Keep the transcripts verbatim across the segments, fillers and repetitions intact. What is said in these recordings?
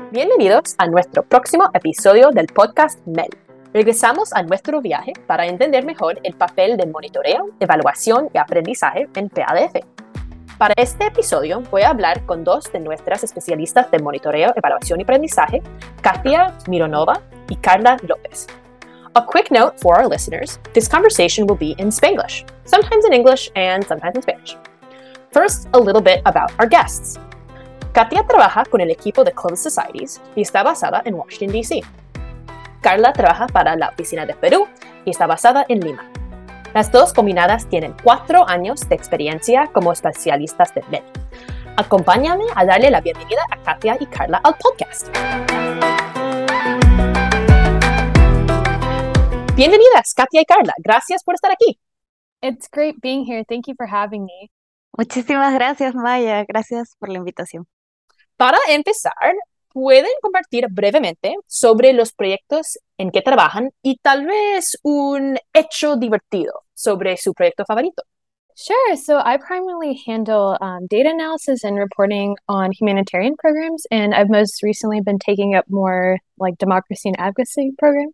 Bienvenidos a nuestro próximo episodio del podcast M E L. Regresamos a nuestro viaje para entender mejor el papel de monitoreo, evaluación y aprendizaje en P A D F. Para este episodio voy a hablar con dos de nuestras especialistas de monitoreo, evaluación y aprendizaje, Katia Mironova y Carla López. A quick note for our listeners, this conversation will be in Spanglish, sometimes in English and sometimes in Spanish. First, a little bit about our guests. Katia trabaja con el equipo de Closed Societies y está basada en Washington, D C Carla trabaja para la oficina de Perú y está basada en Lima. Las dos combinadas tienen cuatro años de experiencia como especialistas de M E L. Acompáñame a darle la bienvenida a Katia y Carla al podcast. Bienvenidas, Katia y Carla. Gracias por estar aquí. It's great being here. Thank you for having me. Muchísimas gracias, Maya. Gracias por la invitación. Para empezar, ¿pueden compartir brevemente sobre los proyectos en que trabajan y tal vez un hecho divertido sobre su proyecto favorito? Sure. So I primarily handle um, data analysis and reporting on humanitarian programs, and I've most recently been taking up more like democracy and advocacy programs.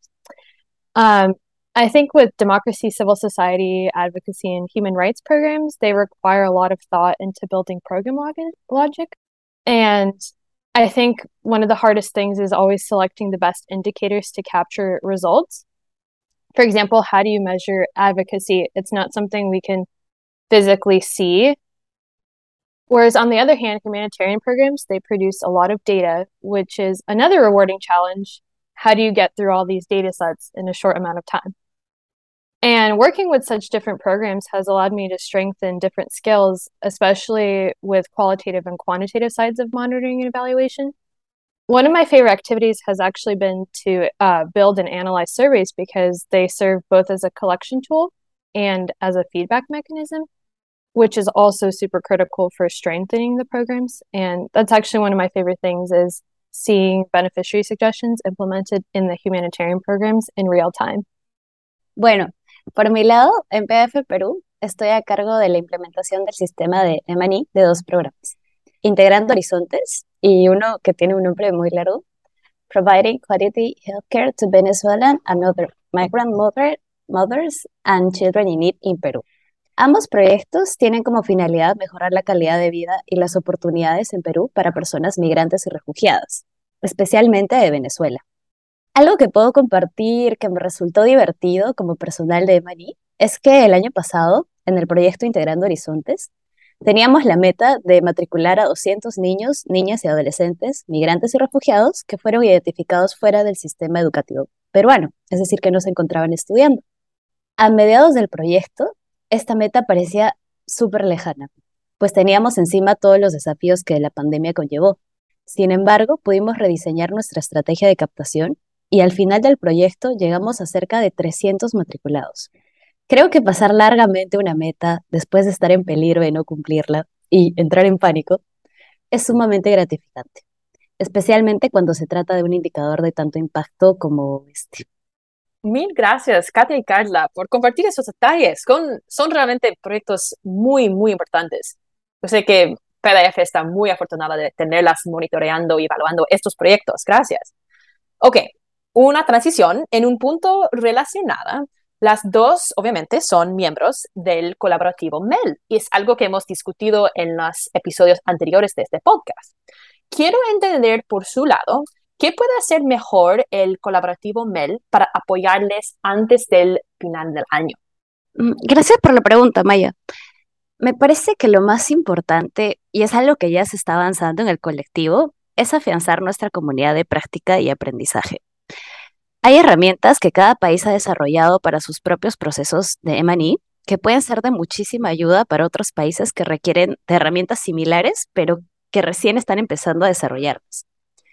Um, I think with democracy, civil society, advocacy, and human rights programs, they require a lot of thought into building program log- logic. And I think one of the hardest things is always selecting the best indicators to capture results. For example, how do you measure advocacy? It's not something we can physically see. Whereas on the other hand, humanitarian programs, they produce a lot of data, which is another rewarding challenge. How do you get through all these data sets in a short amount of time? And working with such different programs has allowed me to strengthen different skills, especially with qualitative and quantitative sides of monitoring and evaluation. One of my favorite activities has actually been to uh, build and analyze surveys because they serve both as a collection tool and as a feedback mechanism, which is also super critical for strengthening the programs. And that's actually one of my favorite things is seeing beneficiary suggestions implemented in the humanitarian programs in real time. Bueno, por mi lado, en P A D F Perú, estoy a cargo de la implementación del sistema de M and E de dos programas, Integrando Horizontes y uno que tiene un nombre muy largo, Providing Quality Healthcare to Venezuelan and Other Migrant mother, Mothers and Children in Need in Perú. Ambos proyectos tienen como finalidad mejorar la calidad de vida y las oportunidades en Perú para personas migrantes y refugiadas, especialmente de Venezuela. Algo que puedo compartir que me resultó divertido como personal de M and E es que el año pasado, en el proyecto Integrando Horizontes, teníamos la meta de matricular a doscientos niños, niñas y adolescentes, migrantes y refugiados que fueron identificados fuera del sistema educativo peruano, es decir, que no se encontraban estudiando. A mediados del proyecto, esta meta parecía súper lejana, pues teníamos encima todos los desafíos que la pandemia conllevó. Sin embargo, pudimos rediseñar nuestra estrategia de captación y al final del proyecto llegamos a cerca de trescientos matriculados. Creo que pasar largamente una meta después de estar en peligro de no cumplirla y entrar en pánico es sumamente gratificante, especialmente cuando se trata de un indicador de tanto impacto como este. Mil gracias, Katia y Carla, por compartir esos detalles. Con, son realmente proyectos muy, muy importantes. Yo sé que P D F está muy afortunada de tenerlas monitoreando y evaluando estos proyectos. Gracias. Ok, una transición en un punto relacionada. Las dos, obviamente, son miembros del colaborativo M E L y es algo que hemos discutido en los episodios anteriores de este podcast. Quiero entender por su lado, ¿qué puede hacer mejor el colaborativo M E L para apoyarles antes del final del año? Gracias por la pregunta, Maya. Me parece que lo más importante, y es algo que ya se está avanzando en el colectivo, es afianzar nuestra comunidad de práctica y aprendizaje. Hay herramientas que cada país ha desarrollado para sus propios procesos de M and E que pueden ser de muchísima ayuda para otros países que requieren de herramientas similares, pero que recién están empezando a desarrollarlas.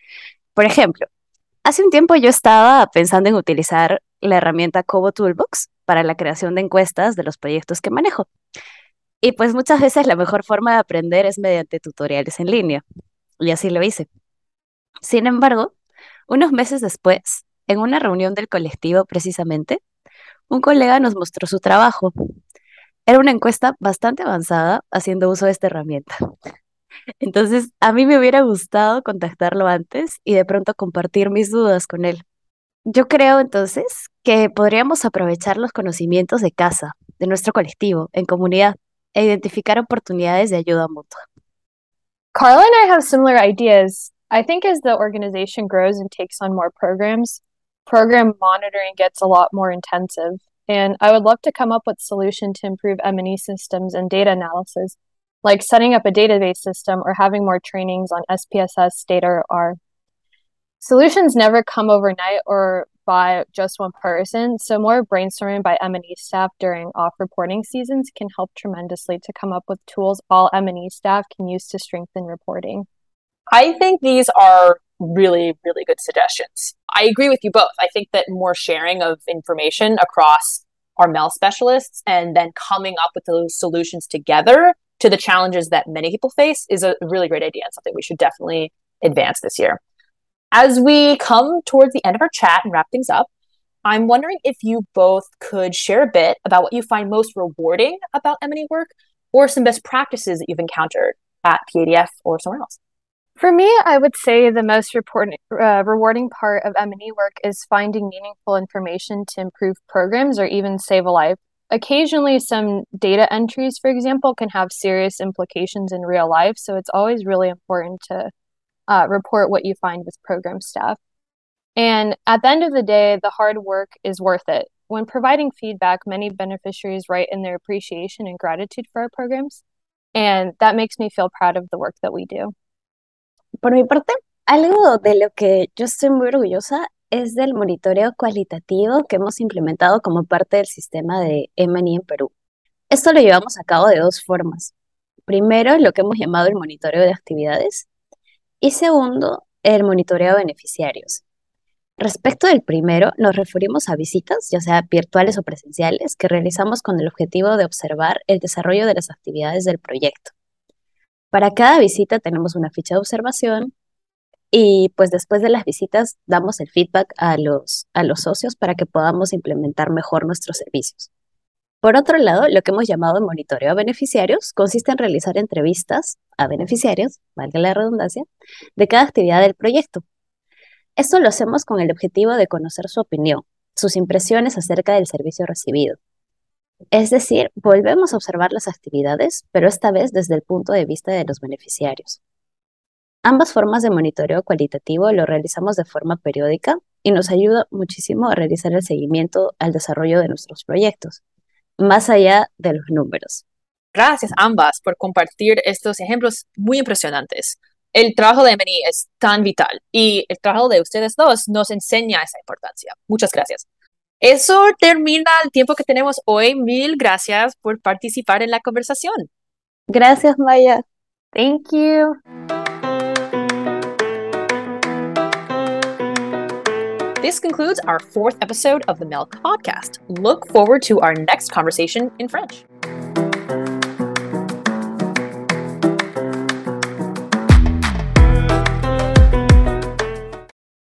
Por ejemplo, hace un tiempo yo estaba pensando en utilizar la herramienta Kobo Toolbox para la creación de encuestas de los proyectos que manejo. Y pues muchas veces la mejor forma de aprender es mediante tutoriales en línea. Y así lo hice. Sin embargo, unos meses después, en una reunión del colectivo precisamente, un colega nos mostró su trabajo. Era una encuesta bastante avanzada haciendo uso de esta herramienta. Entonces, a mí me hubiera gustado contactarlo antes y de pronto compartir mis dudas con él. Yo creo entonces que podríamos aprovechar los conocimientos de casa, de nuestro colectivo, en comunidad, e identificar oportunidades de ayuda mutua. Carla and I have similar ideas. I think as the organization grows and takes on more programs, program monitoring gets a lot more intensive. And I would love to come up with a solution to improve M and E systems and data analysis, like setting up a database system or having more trainings on S P S S data or solutions never come overnight or by just one person, so more brainstorming by M and E staff during off reporting seasons can help tremendously to come up with tools all M and E staff can use to strengthen reporting. I think these are really, really good suggestions. I agree with you both. I think that more sharing of information across our M E L specialists and then coming up with those solutions together to the challenges that many people face is a really great idea and something we should definitely advance this year. As we come towards the end of our chat and wrap things up, I'm wondering if you both could share a bit about what you find most rewarding about M and E work or some best practices that you've encountered at P A D F or somewhere else. For me, I would say the most report, uh, rewarding part of M and E work is finding meaningful information to improve programs or even save a life. Occasionally, some data entries, for example, can have serious implications in real life, so it's always really important to uh, report what you find with program staff. And at the end of the day, the hard work is worth it. When providing feedback, many beneficiaries write in their appreciation and gratitude for our programs, and that makes me feel proud of the work that we do. Por mi parte, algo de lo que yo estoy muy orgullosa es del monitoreo cualitativo que hemos implementado como parte del sistema de M and E en Perú. Esto lo llevamos a cabo de dos formas. Primero, lo que hemos llamado el monitoreo de actividades y segundo, el monitoreo de beneficiarios. Respecto del primero, nos referimos a visitas, ya sea virtuales o presenciales, que realizamos con el objetivo de observar el desarrollo de las actividades del proyecto. Para cada visita tenemos una ficha de observación y pues después de las visitas damos el feedback a los, a los socios para que podamos implementar mejor nuestros servicios. Por otro lado, lo que hemos llamado monitoreo a beneficiarios consiste en realizar entrevistas a beneficiarios, valga la redundancia, de cada actividad del proyecto. Esto lo hacemos con el objetivo de conocer su opinión, sus impresiones acerca del servicio recibido. Es decir, volvemos a observar las actividades, pero esta vez desde el punto de vista de los beneficiarios. Ambas formas de monitoreo cualitativo lo realizamos de forma periódica y nos ayuda muchísimo a realizar el seguimiento al desarrollo de nuestros proyectos, más allá de los números. Gracias ambas por compartir estos ejemplos muy impresionantes. El trabajo de M and E es tan vital y el trabajo de ustedes dos nos enseña esa importancia. Muchas gracias. Eso termina el tiempo que tenemos hoy. Mil gracias por participar en la conversación. Gracias, Maya. Thank you. This concludes our fourth episode of the M E L podcast. Look forward to our next conversation in French.